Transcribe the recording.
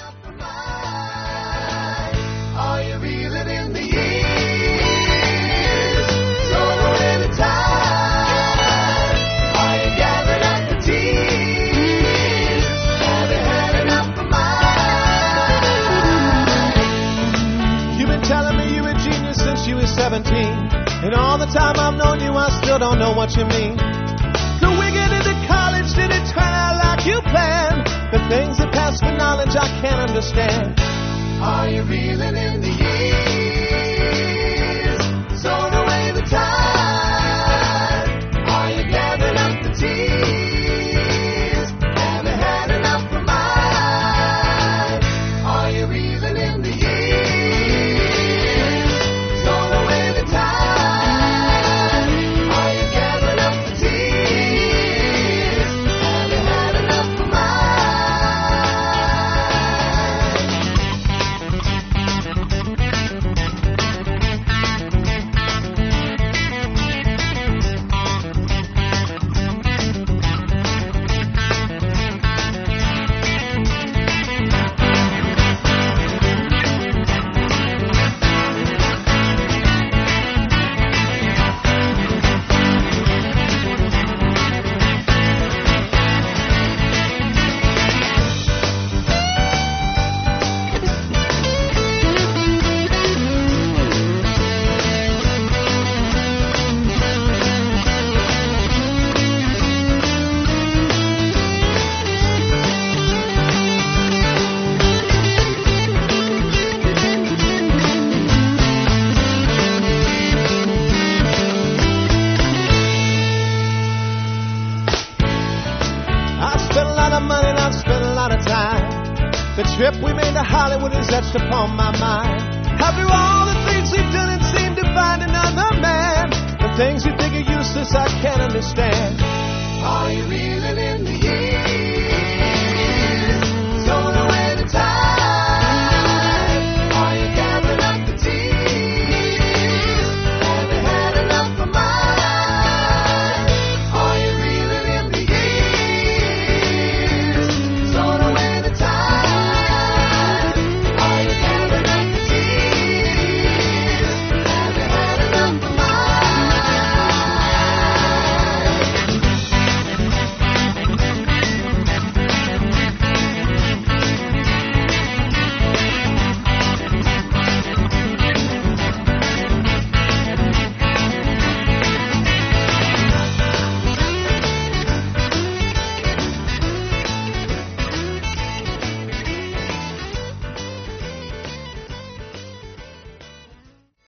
Are you reeling in the years? Thrown away the time. Are you gathering up the tears? Have you had enough of mine? You've been telling me you're a genius since you were 17. And all the time I've known you, I still don't know what you mean. So we get into college, did it turn out like you planned? The things that pass for knowledge I can't understand. Are you reeling in the years? Thrown away the time. Are you gathering up the tears? Have you had enough of mine? Are you reeling in the years? Thrown away the time. Are you gathering up the tears? Have you had enough of mine? The trip we made to Hollywood is etched upon my mind. After all the things we've done and seemed to find another man, the things you think are useless I can't understand. Are you reeling in the years?